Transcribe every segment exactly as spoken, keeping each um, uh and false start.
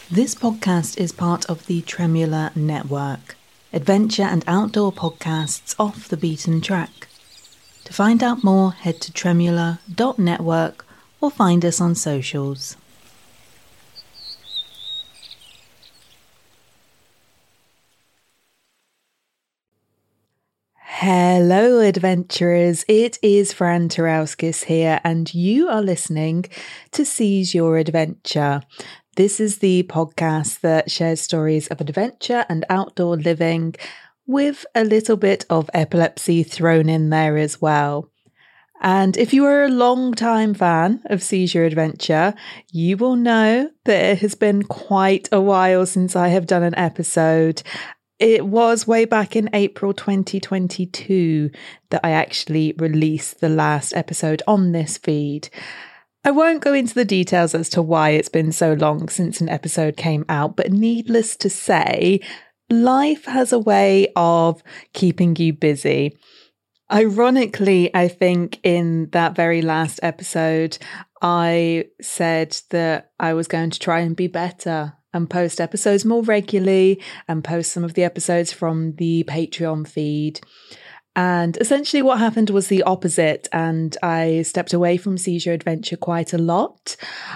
This podcast is part of the Tremula Network, adventure and outdoor podcasts off the beaten track. To find out more, head to tremula dot network or find us on socials. Hello adventurers, it is Fran Tarowskis here and you are listening to Seize Your Adventure. This is the podcast that shares stories of adventure and outdoor living with a little bit of epilepsy thrown in there as well. And if you are a long-time fan of Seize Your Adventure, you will know that it has been quite a while since I have done an episode. It was way back in April twenty twenty-two that I actually released the last episode on this feed. I won't go into the details as to why it's been so long since an episode came out, but needless to say, life has a way of keeping you busy. Ironically, I think in that very last episode, I said that I was going to try and be better and post episodes more regularly and post some of the episodes from the Patreon feed. And essentially what happened was the opposite, and I stepped away from Seize Your Adventure quite a lot.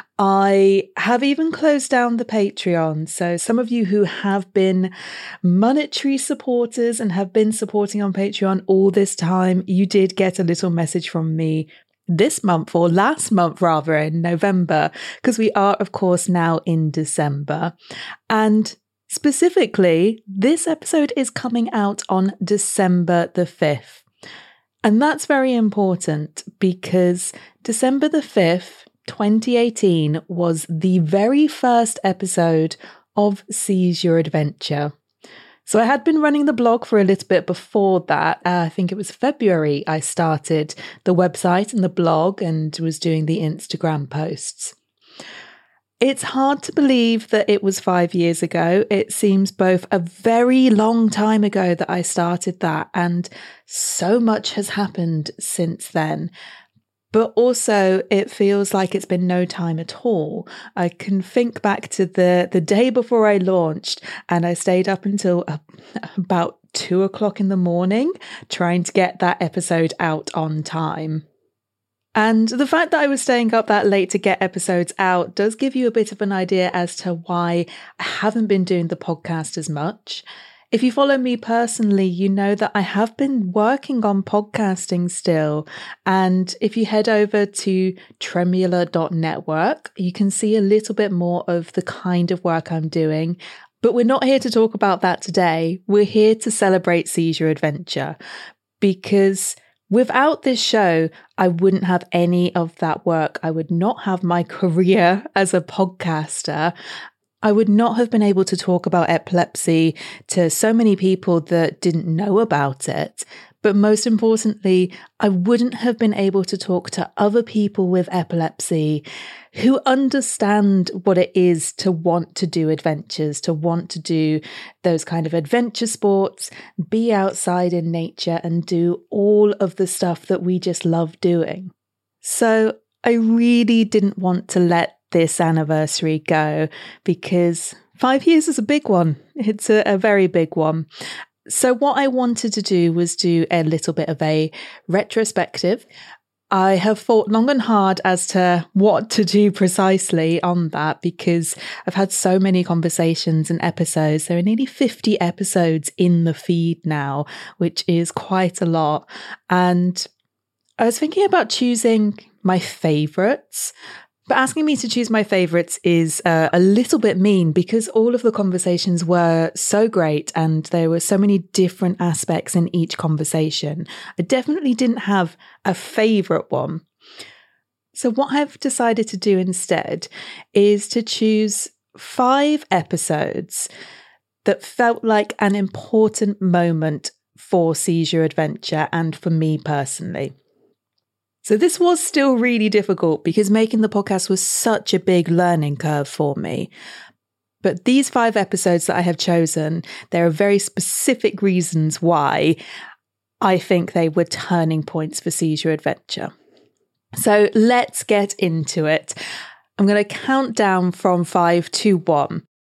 I have even closed down the Patreon, so some of you who have been monetary supporters and have been supporting on Patreon all this time, you did get a little message from me this month, or last month rather, in November, because we are of course now in December. And specifically, this episode is coming out on December the fifth. And that's very important because December the fifth, twenty eighteen was the very first episode of Seize Your Adventure. So I had been running the blog for a little bit before that. Uh, I think it was February I started the website and the blog and was doing the Instagram posts. It's hard to believe that it was five years ago. It seems both a very long time ago that I started that, and so much has happened since then. But also it feels like it's been no time at all. I can think back to the, the day before I launched, and I stayed up until uh, about two o'clock in the morning trying to get that episode out on time. And the fact that I was staying up that late to get episodes out does give you a bit of an idea as to why I haven't been doing the podcast as much. If you follow me personally, you know that I have been working on podcasting still. And if you head over to tremula dot network, you can see a little bit more of the kind of work I'm doing. But we're not here to talk about that today. We're here to celebrate Seize Your Adventure, because without this show, I wouldn't have any of that work. I would not have my career as a podcaster. I would not have been able to talk about epilepsy to so many people that didn't know about it. But most importantly, I wouldn't have been able to talk to other people with epilepsy who understand what it is to want to do adventures, to want to do those kind of adventure sports, be outside in nature and do all of the stuff that we just love doing. So I really didn't want to let this anniversary go, because five years is a big one. It's a, a very big one. So what I wanted to do was do a little bit of a retrospective. I have thought long and hard as to what to do precisely on that, because I've had so many conversations and episodes. There are nearly fifty episodes in the feed now, which is quite a lot. And I was thinking about choosing my favourites. But asking me to choose my favourites is uh, a little bit mean, because all of the conversations were so great and there were so many different aspects in each conversation. I definitely didn't have a favourite one. So what I've decided to do instead is to choose five episodes that felt like an important moment for Seize Your Adventure and for me personally. So this was still really difficult because making the podcast was such a big learning curve for me. But these five episodes that I have chosen, there are very specific reasons why I think they were turning points for Seize Your Adventure. So let's get into it. I'm going to count down from five to one.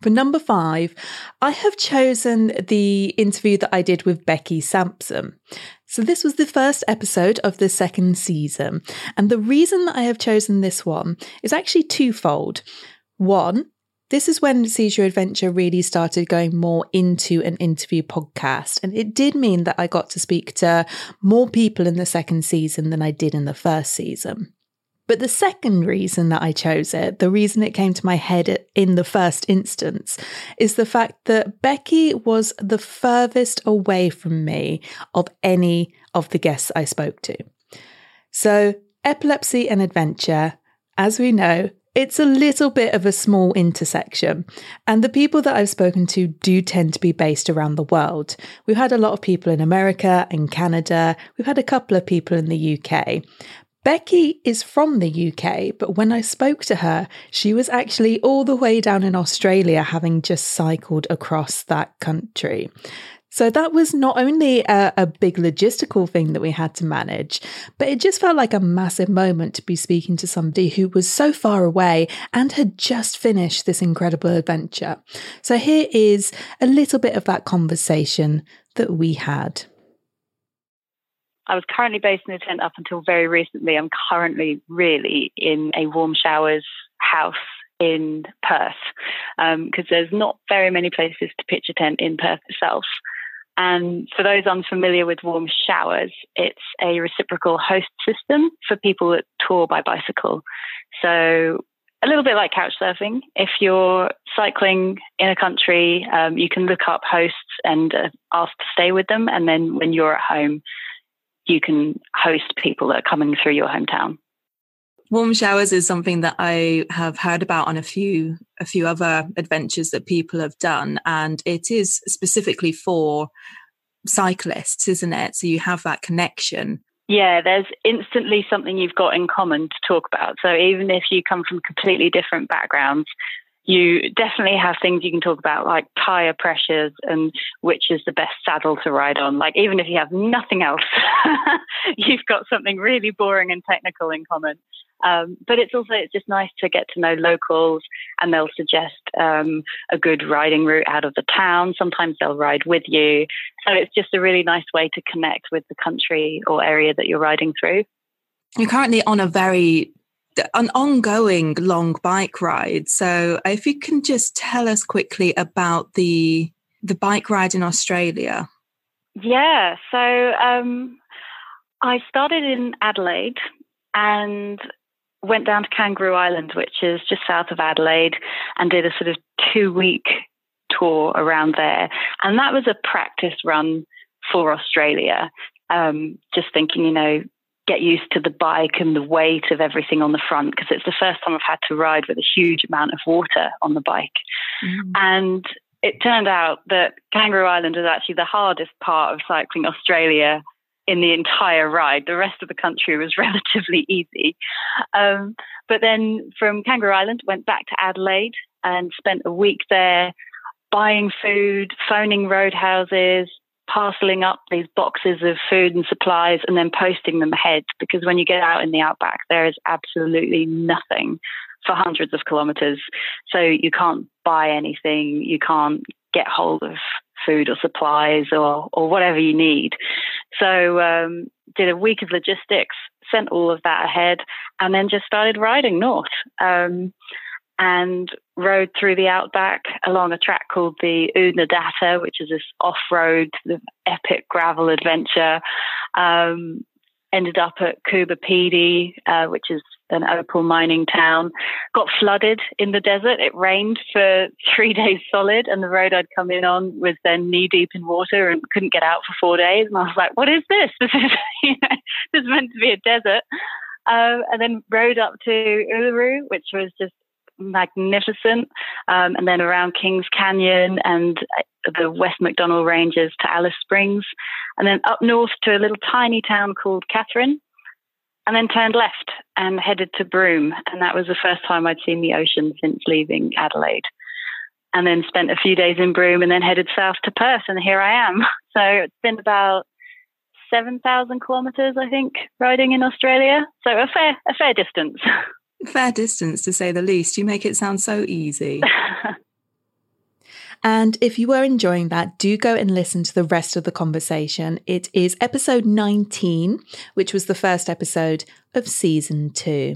For number five, I have chosen the interview that I did with Becky Sampson. So this was the first episode of the second season. And the reason that I have chosen this one is actually twofold. One, this is when Seize Your Adventure really started going more into an interview podcast. And it did mean that I got to speak to more people in the second season than I did in the first season. But the second reason that I chose it, the reason it came to my head in the first instance, is the fact that Becky was the furthest away from me of any of the guests I spoke to. So, epilepsy and adventure, as we know, it's a little bit of a small intersection. And the people that I've spoken to do tend to be based around the world. We've had a lot of people in America and Canada. We've had a couple of people in the U K. Becky is from the U K, but when I spoke to her, she was actually all the way down in Australia, having just cycled across that country. So that was not only a, a big logistical thing that we had to manage, but it just felt like a massive moment to be speaking to somebody who was so far away and had just finished this incredible adventure. So here is a little bit of that conversation that we had. I was currently based in a tent up until very recently. I'm currently really in a warm showers house in Perth because um, there's not very many places to pitch a tent in Perth itself. And for those unfamiliar with warm showers, it's a reciprocal host system for people that tour by bicycle. So a little bit like couch surfing. If you're cycling in a country, um, you can look up hosts and uh, ask to stay with them. And then when you're at home, you can host people that are coming through your hometown. Warm showers is something that I have heard about on a few a few other adventures that people have done, and it is specifically for cyclists, isn't it? So you have that connection. Yeah, there's instantly something you've got in common to talk about. So even if you come from completely different backgrounds, you definitely have things you can talk about, like tire pressures and which is the best saddle to ride on. Like, even if you have nothing else, you've got something really boring and technical in common. Um, but it's also, it's just nice to get to know locals, and they'll suggest um, a good riding route out of the town. Sometimes they'll ride with you. So it's just a really nice way to connect with the country or area that you're riding through. You're currently on a very an ongoing long bike ride. So if you can just tell us quickly about the the bike ride in Australia. Yeah, so um, I started in Adelaide and went down to Kangaroo Island, which is just south of Adelaide, and did a sort of two-week tour around there. And that was a practice run for Australia, um, just thinking, you know, get used to the bike and the weight of everything on the front, because it's the first time I've had to ride with a huge amount of water on the bike. Mm. And it turned out that Kangaroo Island was actually the hardest part of cycling Australia in the entire ride. The rest of the country was relatively easy. Um, but then from Kangaroo Island, went back to Adelaide and spent a week there buying food, phoning roadhouses, parceling up these boxes of food and supplies, and then posting them ahead, because when you get out in the outback, there is absolutely nothing for hundreds of kilometers. So you can't buy anything, you can't get hold of food or supplies or or whatever you need. So um, did a week of logistics, sent all of that ahead, and then just started riding north. Um, and rode through the outback along a track called the Oodnadatta, which is this off-road sort of epic gravel adventure. Um, ended up at Coober Pedy, uh, which is an opal mining town. Got flooded in the desert. It rained for three days solid, and the road I'd come in on was then knee-deep in water and couldn't get out for four days. And I was like, what is this? This is, you know, this is meant to be a desert. Um, and then rode up to Uluru, which was just magnificent, um, and then around Kings Canyon and the West MacDonnell Ranges to Alice Springs, and then up north to a little tiny town called Katherine, and then turned left and headed to Broome. And that was the first time I'd seen the ocean since leaving Adelaide. And then spent a few days in Broome and then headed south to Perth, and here I am. So it's been about seven thousand kilometres, I think, riding in Australia. So a fair, a fair distance. Fair distance, to say the least. You make it sound so easy. And if you were enjoying that, do go and listen to the rest of the conversation. It is episode nineteen, which was the first episode of season two.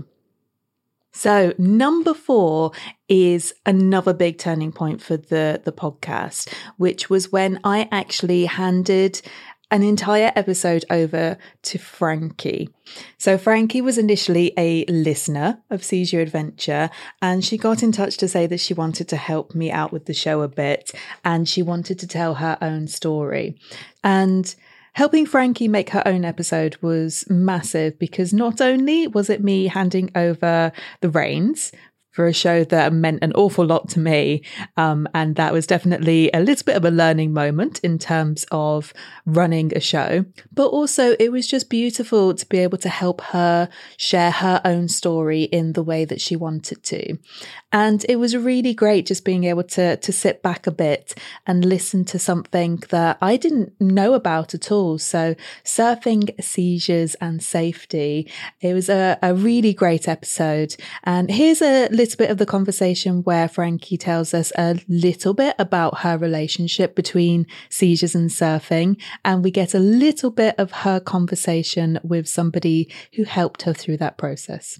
So number four is another big turning point for the, the podcast, which was when I actually handed an entire episode over to Frankie. So Frankie was initially a listener of Seize Your Adventure, and she got in touch to say that she wanted to help me out with the show a bit, and she wanted to tell her own story. And helping Frankie make her own episode was massive, because not only was it me handing over the reins for a show that meant an awful lot to me, um, and that was definitely a little bit of a learning moment in terms of running a show, but also it was just beautiful to be able to help her share her own story in the way that she wanted to. And it was really great just being able to, to sit back a bit and listen to something that I didn't know about at all. So surfing, seizures and safety. It was a, a really great episode. And here's a little bit of the conversation where Frankie tells us a little bit about her relationship between seizures and surfing. And we get a little bit of her conversation with somebody who helped her through that process.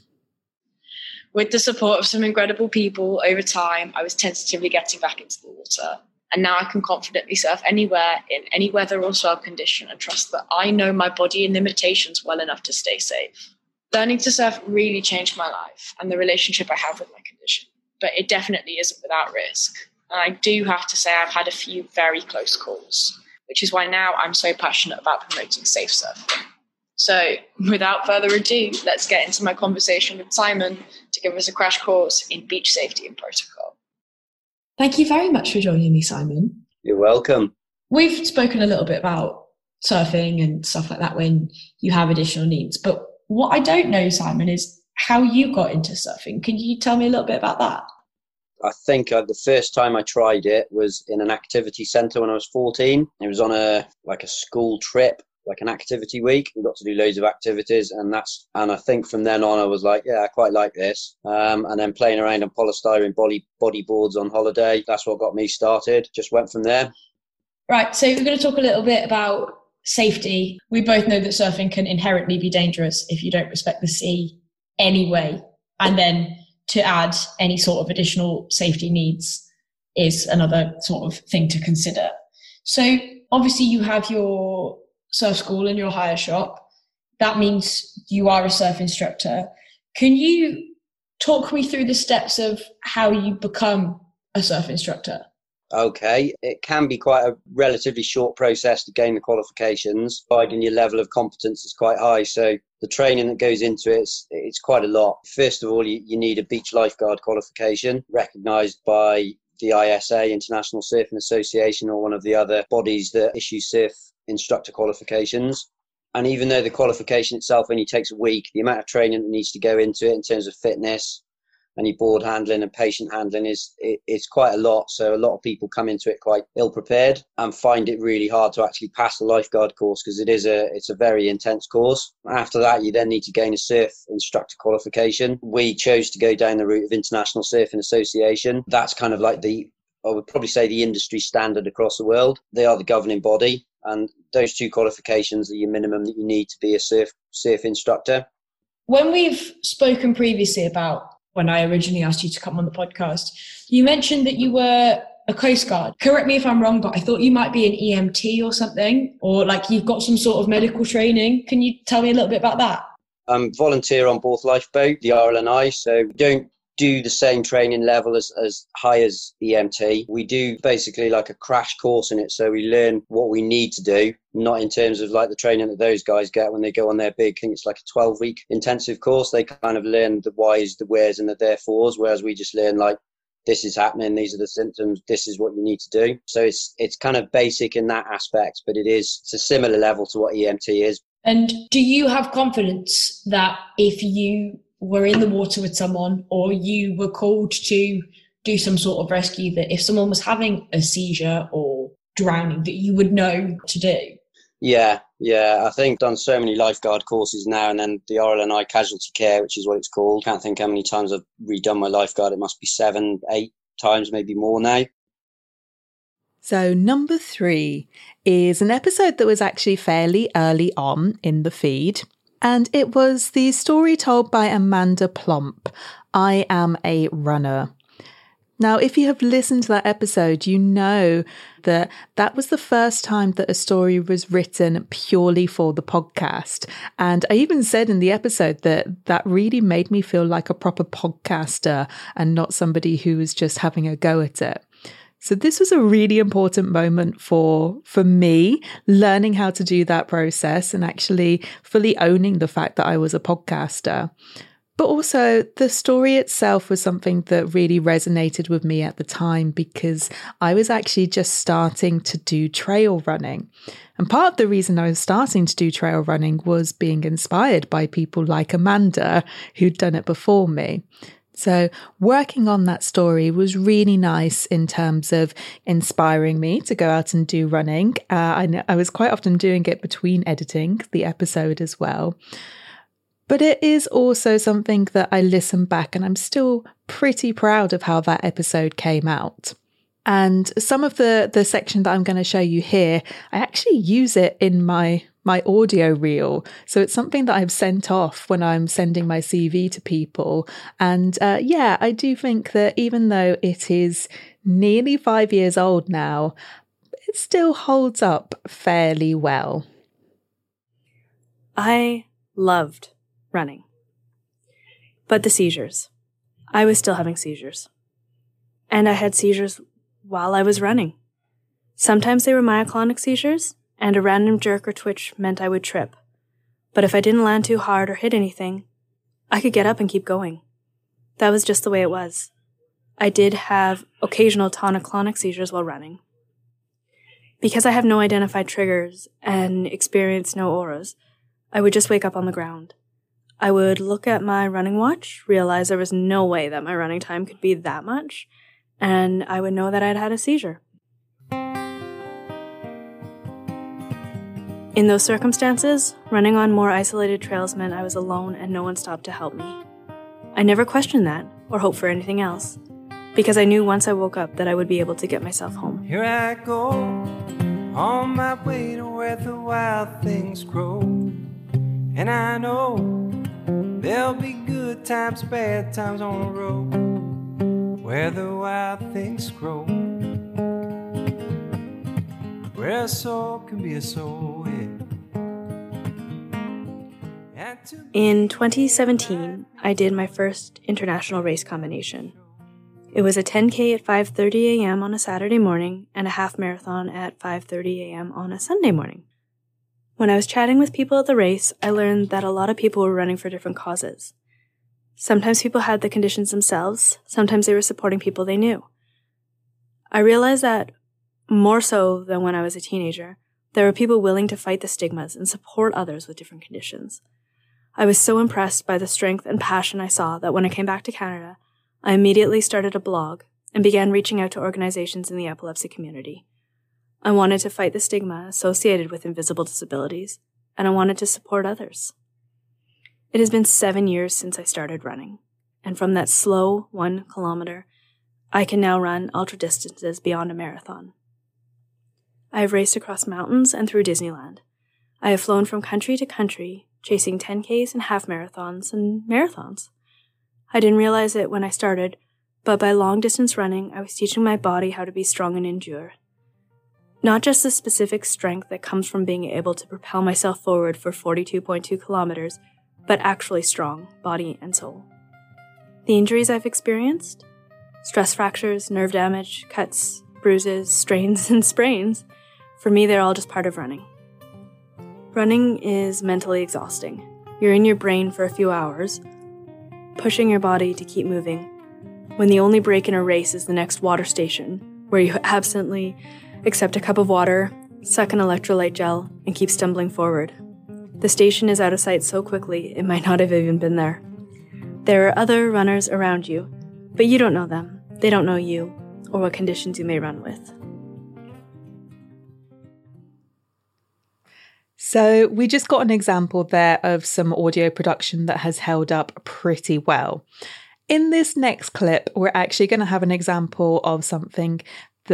With the support of some incredible people over time, I was tentatively getting back into the water. And now I can confidently surf anywhere, in any weather or swell condition, and trust that I know my body and limitations well enough to stay safe. Learning to surf really changed my life and the relationship I have with my condition. But it definitely isn't without risk. And I do have to say I've had a few very close calls, which is why now I'm so passionate about promoting safe surfing. So without further ado, let's get into my conversation with Simon to give us a crash course in beach safety and protocol. Thank you very much for joining me, Simon. You're welcome. We've spoken a little bit about surfing and stuff like that when you have additional needs. But what I don't know, Simon, is how you got into surfing. Can you tell me a little bit about that? I think uh, the first time I tried it was in an activity centre when I was fourteen. It was on a like a school trip, like an activity week. We got to do loads of activities, and that's and I think from then on I was like, yeah, I quite like this. Um, and then playing around on polystyrene body bodyboards on holiday, that's what got me started. Just went from there. Right, so we're going to talk a little bit about safety. We both know that surfing can inherently be dangerous if you don't respect the sea anyway. And then to add any sort of additional safety needs is another sort of thing to consider. So obviously you have your surf school and your hire shop. That means you are a surf instructor. Can you talk me through the steps of how you become a surf instructor? Okay, it can be quite a relatively short process to gain the qualifications, providing your level of competence is quite high. So the training that goes into it, it's, it's quite a lot. First of all, you, you need a beach lifeguard qualification recognised by the I S A, International Surfing Association, or one of the other bodies that issue surf instructor qualifications. And even though the qualification itself only takes a week, the amount of training that needs to go into it in terms of fitness and your board handling and patient handling is it, it's quite a lot. So a lot of people come into it quite ill prepared and find it really hard to actually pass the lifeguard course, because it is a it's a very intense course. After that, you then need to gain a surf instructor qualification. We chose to go down the route of International Surfing Association. That's kind of like the, I would probably say, the industry standard across the world. They are the governing body, and those two qualifications are your minimum that you need to be a surf surf instructor. When we've spoken previously about when I originally asked you to come on the podcast, you mentioned that you were a Coast Guard. Correct me if I'm wrong, but I thought you might be an E M T or something, or like you've got some sort of medical training. Can you tell me a little bit about that? I'm volunteer on both lifeboat, the R L N I, so we don't do the same training level as, as high as E M T. We do basically like a crash course in it, so we learn what we need to do, not in terms of like the training that those guys get when they go on their big, I think it's like a twelve week intensive course. They kind of learn the whys, the wheres and the therefores, whereas we just learn like, this is happening, these are the symptoms, this is what you need to do. So it's it's kind of basic in that aspect, but it is it's a similar level to what E M T is. And do you have confidence that if you were in the water with someone or you were called to do some sort of rescue, that if someone was having a seizure or drowning, that you would know what to do? Yeah, yeah. I think I've done so many lifeguard courses now, and then the R L N I casualty care, which is what it's called. Can't think how many times I've redone my lifeguard. It must be seven, eight times, maybe more now. So number three is an episode that was actually fairly early on in the feed. And it was the story told by Amanda Plump, I Am a Runner. Now, if you have listened to that episode, you know that that was the first time that a story was written purely for the podcast. And I even said in the episode that that really made me feel like a proper podcaster and not somebody who was just having a go at it. So this was a really important moment for, for me, learning how to do that process and actually fully owning the fact that I was a podcaster. But also the story itself was something that really resonated with me at the time because I was actually just starting to do trail running. And part of the reason I was starting to do trail running was being inspired by people like Amanda, who'd done it before me. So working on that story was really nice in terms of inspiring me to go out and do running. Uh, I, know, I was quite often doing it between editing the episode as well. But it is also something that I listen back and I'm still pretty proud of how that episode came out. And some of the, the section that I'm going to show you here, I actually use it in my, my audio reel. So it's something that I've sent off when I'm sending my C V to people. And uh, yeah, I do think that even though it is nearly five years old now, it still holds up fairly well. I loved running. But the seizures. I was still having seizures. And I had seizures while I was running. Sometimes they were myoclonic seizures, and a random jerk or twitch meant I would trip. But if I didn't land too hard or hit anything, I could get up and keep going. That was just the way it was. I did have occasional tonic-clonic seizures while running. Because I have no identified triggers and experience no auras, I would just wake up on the ground. I would look at my running watch, realize there was no way that my running time could be that much, and I would know that I'd had a seizure. In those circumstances, running on more isolated trails meant I was alone and no one stopped to help me. I never questioned that or hoped for anything else, because I knew once I woke up that I would be able to get myself home. Here I go, on my way to where the wild things grow, and I know there'll be good times, bad times on the road, where the wild things grow, where a soul can be a soul, yeah. In twenty seventeen, I did my first international race combination. It was a ten K at five thirty a.m. on a Saturday morning and a half marathon at five thirty a.m. on a Sunday morning. When I was chatting with people at the race, I learned that a lot of people were running for different causes. Sometimes people had the conditions themselves, sometimes they were supporting people they knew. I realized that, more so than when I was a teenager, there were people willing to fight the stigmas and support others with different conditions. I was so impressed by the strength and passion I saw that when I came back to Canada, I immediately started a blog and began reaching out to organizations in the epilepsy community. I wanted to fight the stigma associated with invisible disabilities, and I wanted to support others. It has been seven years since I started running, and from that slow one kilometer, I can now run ultra distances beyond a marathon. I have raced across mountains and through Disneyland. I have flown from country to country, chasing ten Ks and half marathons and marathons. I didn't realize it when I started, but by long distance running, I was teaching my body how to be strong and endure. Not just the specific strength that comes from being able to propel myself forward for forty-two point two kilometers, but actually strong, body and soul. The injuries I've experienced? Stress fractures, nerve damage, cuts, bruises, strains, and sprains. For me, they're all just part of running. Running is mentally exhausting. You're in your brain for a few hours, pushing your body to keep moving, when the only break in a race is the next water station, where you absently accept a cup of water, suck an electrolyte gel, and keep stumbling forward. The station is out of sight so quickly, it might not have even been there. There are other runners around you, but you don't know them. They don't know you, or what conditions you may run with. So we just got an example there of some audio production that has held up pretty well. In this next clip, we're actually going to have an example of something that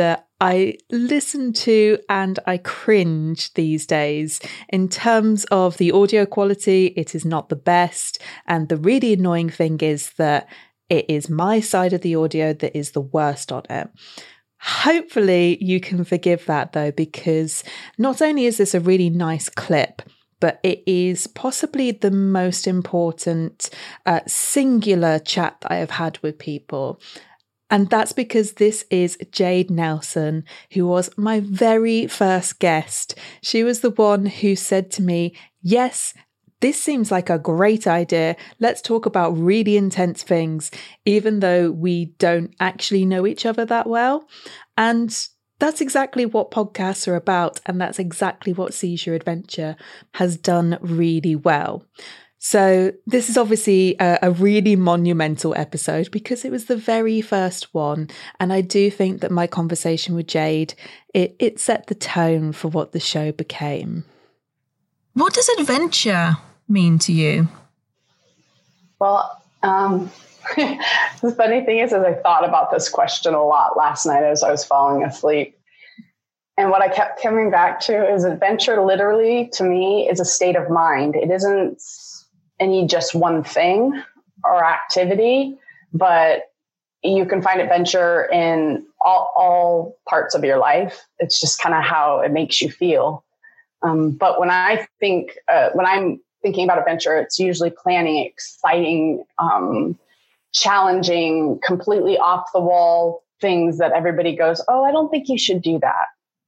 I listen to and I cringe these days. In terms of the audio quality, it is not the best. And the really annoying thing is that it is my side of the audio that is the worst on it. Hopefully you can forgive that though, because not only is this a really nice clip, but it is possibly the most important uh, singular chat that I have had with people. And that's because this is Jade Nelson, who was my very first guest. She was the one who said to me, yes, this seems like a great idea. Let's talk about really intense things, even though we don't actually know each other that well. And that's exactly what podcasts are about. And that's exactly what Seize Your Adventure has done really well. So this is obviously a, a really monumental episode because it was the very first one. And I do think that my conversation with Jade, it, it set the tone for what the show became. What does adventure mean to you? Well, um, the funny thing is, is I thought about this question a lot last night as I was falling asleep. And what I kept coming back to is adventure literally to me is a state of mind. It isn't any just one thing or activity, but you can find adventure in all, all parts of your life. It's just kind of how it makes you feel. Um, but when I think, uh, when I'm thinking about adventure, it's usually planning, exciting, um, challenging, completely off the wall things that everybody goes, oh, I don't think you should do that.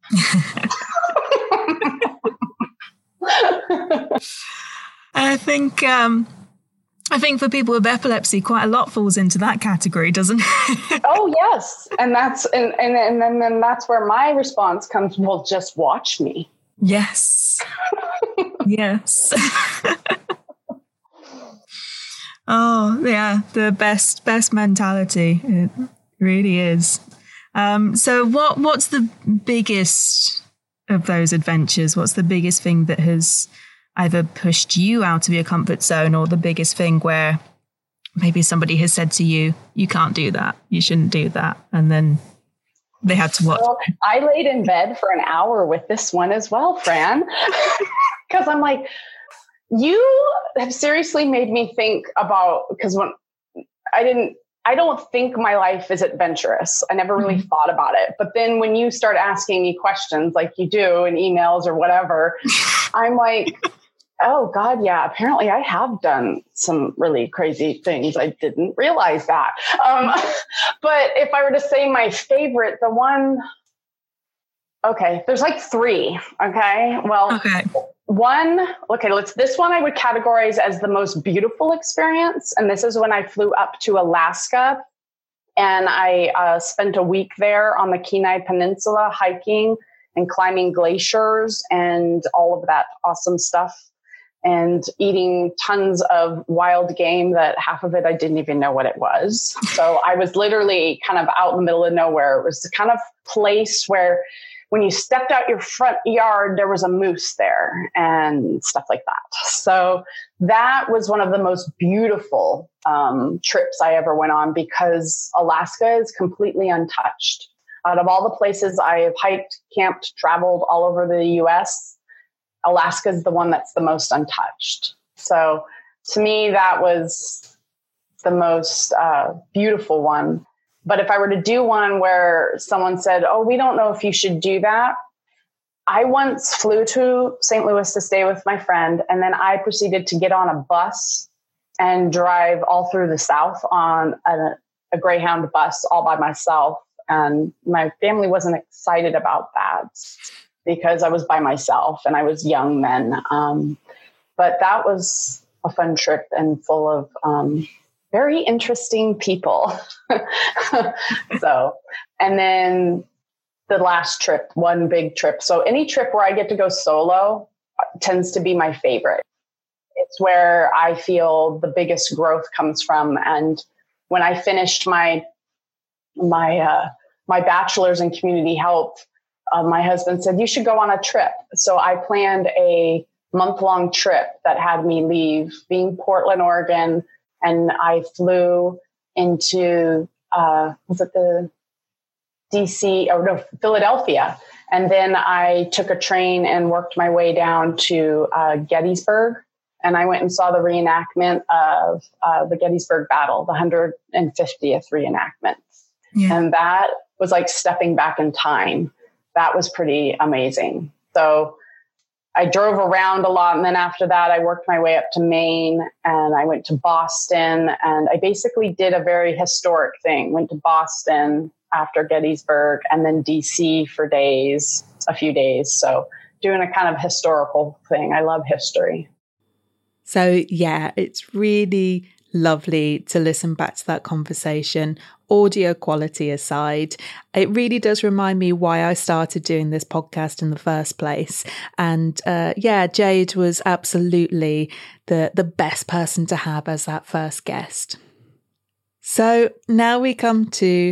I think um, I think for people with epilepsy, quite a lot falls into that category, doesn't it? Oh yes, and that's and and and then, then that's where my response comes. Well, just watch me. Yes, yes. Oh yeah, the best best mentality. It really is. Um, so what what's the biggest of those adventures? What's the biggest thing that has either pushed you out of your comfort zone, or the biggest thing where maybe somebody has said to you, you can't do that, you shouldn't do that, and then they had to watch? Well, I laid in bed for an hour with this one as well, Fran, because I'm like, you have seriously made me think about, because when I didn't, I don't think my life is adventurous. I never really mm-hmm. thought about it. But then when you start asking me questions like you do in emails or whatever, I'm like, oh God, yeah, apparently I have done some really crazy things. I didn't realize that. Um, but if I were to say my favorite, the one, okay, there's like three. Okay. Well, okay. One, okay, let's, this one I would categorize as the most beautiful experience. And this is when I flew up to Alaska and I uh, spent a week there on the Kenai Peninsula hiking and climbing glaciers and all of that awesome stuff and eating tons of wild game that half of it I didn't even know what it was. So I was literally kind of out in the middle of nowhere. It was the kind of place where when you stepped out your front yard, there was a moose there and stuff like that. So that was one of the most beautiful um, trips I ever went on because Alaska is completely untouched. Out of all the places I have hiked, camped, traveled all over the U S, Alaska is the one that's the most untouched. So to me, that was the most uh, beautiful one. But if I were to do one where someone said, oh, we don't know if you should do that. I once flew to Saint Louis to stay with my friend. And then I proceeded to get on a bus and drive all through the South on a, a Greyhound bus all by myself. And my family wasn't excited about that because I was by myself and I was young then. Um, but that was a fun trip and full of um very interesting people. So, and then the last trip, one big trip. So any trip where I get to go solo tends to be my favorite. It's where I feel the biggest growth comes from. And when I finished my, my, uh, my bachelor's in community health, uh, my husband said, you should go on a trip. So I planned a month-long trip that had me leave being Portland, Oregon, and I flew into, uh, was it the D C, or no, Philadelphia. And then I took a train and worked my way down to uh, Gettysburg. And I went and saw the reenactment of uh, the Gettysburg Battle, the one hundred fiftieth reenactment. Yeah. And that was like stepping back in time. That was pretty amazing. So I drove around a lot. And then after that, I worked my way up to Maine and I went to Boston. And I basically did a very historic thing. Went to Boston after Gettysburg and then D C for days, a few days. So doing a kind of historical thing. I love history. So yeah, it's really lovely to listen back to that conversation, audio quality aside. It really does remind me why I started doing this podcast in the first place. And uh, yeah, Jade was absolutely the, the best person to have as that first guest. So now we come to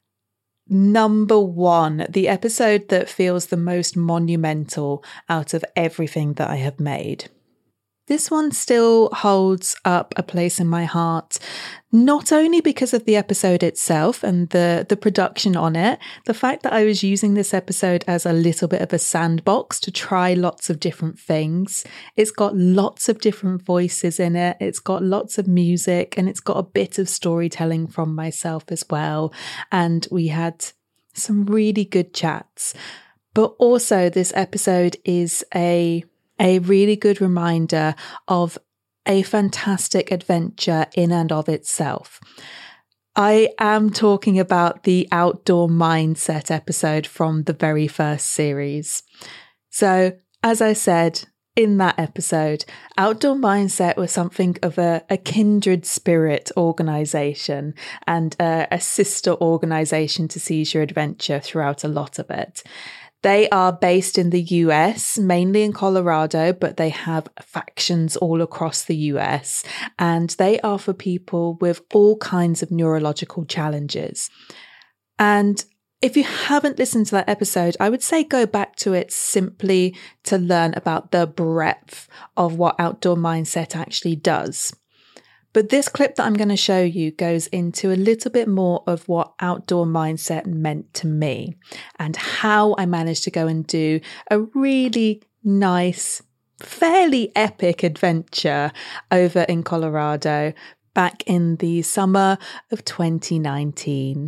number one, the episode that feels the most monumental out of everything that I have made. This one still holds up a place in my heart, not only because of the episode itself and the, the production on it, the fact that I was using this episode as a little bit of a sandbox to try lots of different things. It's got lots of different voices in it. It's got lots of music and it's got a bit of storytelling from myself as well. And we had some really good chats. But also this episode is a A really good reminder of a fantastic adventure in and of itself. I am talking about the Outdoor Mindset episode from the very first series. So, as I said, in that episode, Outdoor Mindset was something of a, a kindred spirit organisation and a, a sister organisation to Seize Your Adventure throughout a lot of it. They are based in the U S, mainly in Colorado, but they have factions all across the U S, and they are for people with all kinds of neurological challenges. And if you haven't listened to that episode, I would say go back to it simply to learn about the breadth of what Outdoor Mindset actually does. But this clip that I'm going to show you goes into a little bit more of what Outdoor Mindset meant to me and how I managed to go and do a really nice, fairly epic adventure over in Colorado back in the summer of twenty nineteen.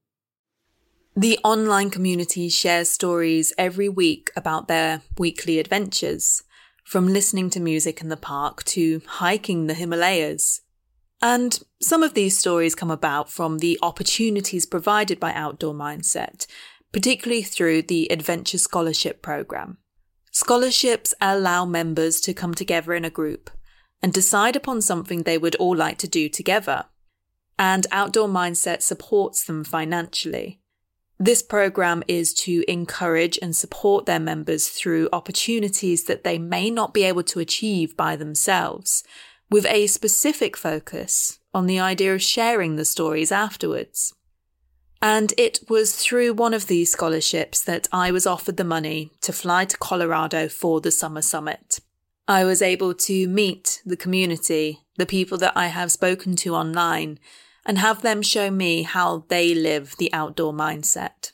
The online community shares stories every week about their weekly adventures, from listening to music in the park to hiking the Himalayas. And some of these stories come about from the opportunities provided by Outdoor Mindset, particularly through the Adventure Scholarship Program. Scholarships allow members to come together in a group and decide upon something they would all like to do together. And Outdoor Mindset supports them financially. This program is to encourage and support their members through opportunities that they may not be able to achieve by themselves, with a specific focus on the idea of sharing the stories afterwards. And it was through one of these scholarships that I was offered the money to fly to Colorado for the summer summit. I was able to meet the community, the people that I have spoken to online, and have them show me how they live the outdoor mindset.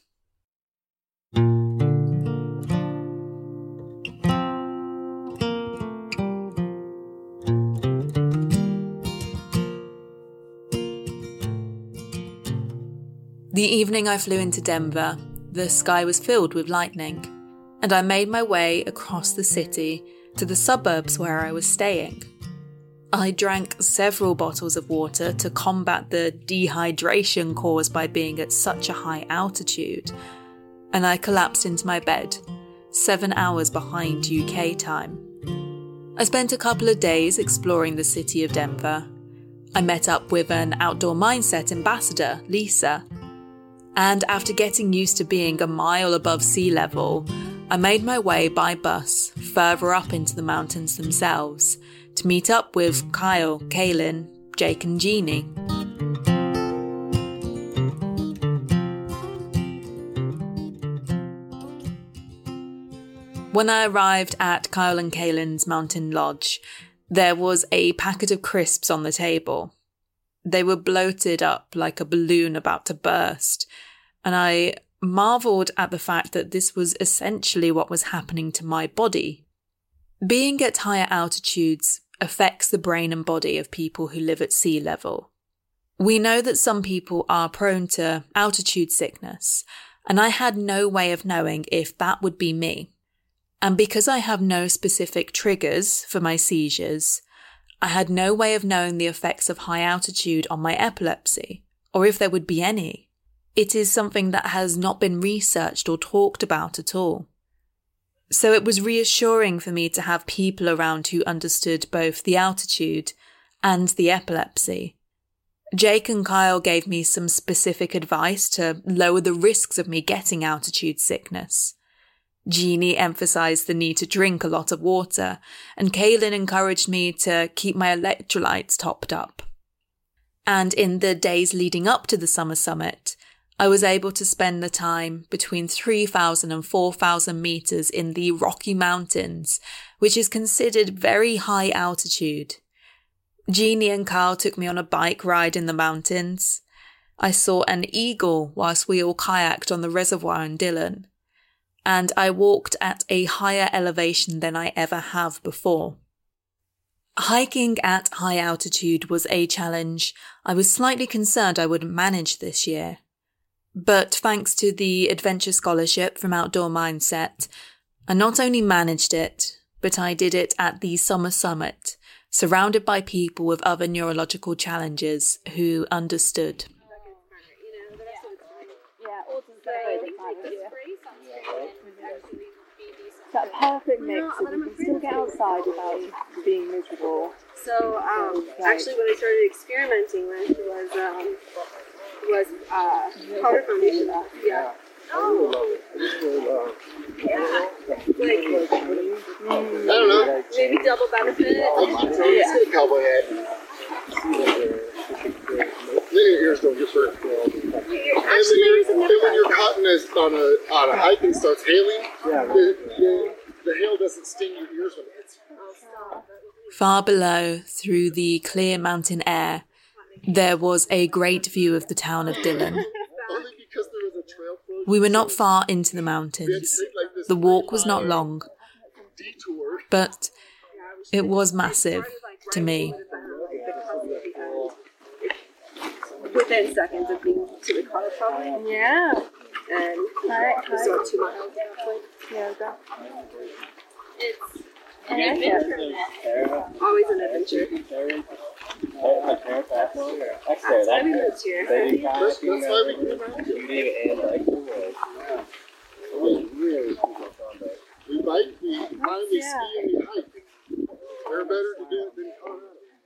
The evening I flew into Denver, the sky was filled with lightning, and I made my way across the city to the suburbs where I was staying. I drank several bottles of water to combat the dehydration caused by being at such a high altitude, and I collapsed into my bed, seven hours behind U K time. I spent a couple of days exploring the city of Denver. I met up with an Outdoor Mindset ambassador, Lisa, and after getting used to being a mile above sea level, I made my way by bus further up into the mountains themselves to meet up with Kyle, Kaylin, Jake and Jeannie. When I arrived at Kyle and Kaylin's mountain lodge, there was a packet of crisps on the table. They were bloated up like a balloon about to burst, and I marvelled at the fact that this was essentially what was happening to my body. Being at higher altitudes affects the brain and body of people who live at sea level. We know that some people are prone to altitude sickness, and I had no way of knowing if that would be me. And because I have no specific triggers for my seizures, I had no way of knowing the effects of high altitude on my epilepsy, or if there would be any. It is something that has not been researched or talked about at all. So it was reassuring for me to have people around who understood both the altitude and the epilepsy. Jake and Kyle gave me some specific advice to lower the risks of me getting altitude sickness. Jeannie emphasised the need to drink a lot of water, and Kaylin encouraged me to keep my electrolytes topped up. And in the days leading up to the summer summit, I was able to spend the time between three thousand and four thousand metres in the Rocky Mountains, which is considered very high altitude. Jeannie and Carl took me on a bike ride in the mountains. I saw an eagle whilst we all kayaked on the reservoir in Dillon. And I walked at a higher elevation than I ever have before. Hiking at high altitude was a challenge I was slightly concerned I wouldn't manage this year. But thanks to the Adventure Scholarship from Outdoor Mindset, I not only managed it, but I did it at the Summer Summit, surrounded by people with other neurological challenges who understood. That perfect mix so you can still get outside without being miserable. So um, actually what I started experimenting with was um, was uh, powder foundation. Yeah. Oh. Yeah. Like, mm, I don't know. Maybe double benefit. Yeah. Cowboy hat. Then your ears don't get hurt. And then, then when you're caught in a, on a on a hike and starts hailing, the, the, the hail doesn't sting your ears when it hits you. Far below, through the clear mountain air, there was a great view of the town of Dillon. We were not far into the mountains. The walk was not long, but it was massive to me. Within seconds of being to the car, probably. Yeah. And hi, hi. So two miles. Yeah, go. It's an adventure. Always an adventure. That's why we moved here. That's why we moved here. We bike, we climb, we ski, and we hike. They're better to do it than Colorado.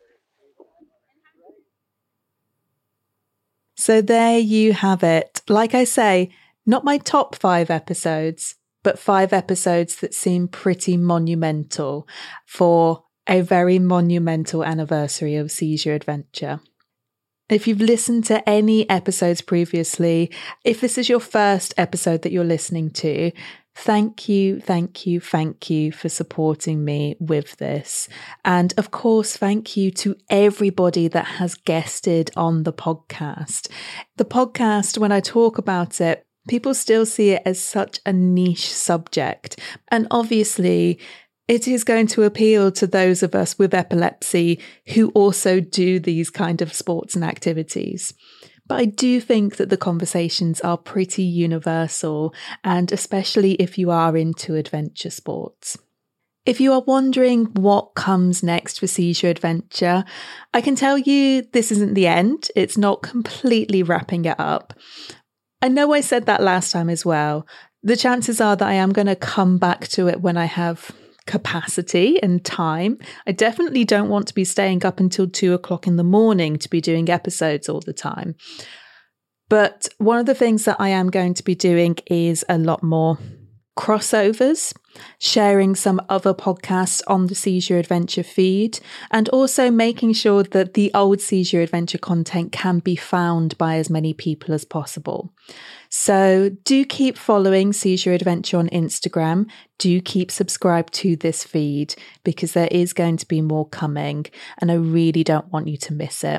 So there you have it. Like I say, not my top five episodes, but five episodes that seem pretty monumental for a very monumental anniversary of Seize Your Adventure. If you've listened to any episodes previously, if this is your first episode that you're listening to, thank you, thank you, thank you for supporting me with this. And of course, thank you to everybody that has guested on the podcast. The podcast, when I talk about it, people still see it as such a niche subject. And obviously, it is going to appeal to those of us with epilepsy who also do these kind of sports and activities. But I do think that the conversations are pretty universal, and especially if you are into adventure sports. If you are wondering what comes next for Seize Your Adventure, I can tell you this isn't the end. It's not completely wrapping it up. I know I said that last time as well. The chances are that I am going to come back to it when I have capacity and time. I definitely don't want to be staying up until two o'clock in the morning to be doing episodes all the time. But one of the things that I am going to be doing is a lot more crossovers, sharing some other podcasts on the Seize Your Adventure feed, and also making sure that the old Seize Your Adventure content can be found by as many people as possible. So do keep following Seize Your Adventure on Instagram. Do keep subscribed to this feed because there is going to be more coming and I really don't want you to miss it.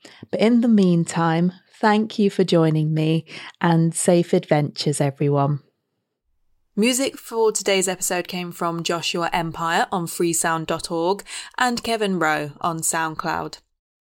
But in the meantime, thank you for joining me, and safe adventures, everyone. Music for today's episode came from Joshua Empire on freesound dot org and Kevin Rowe on SoundCloud.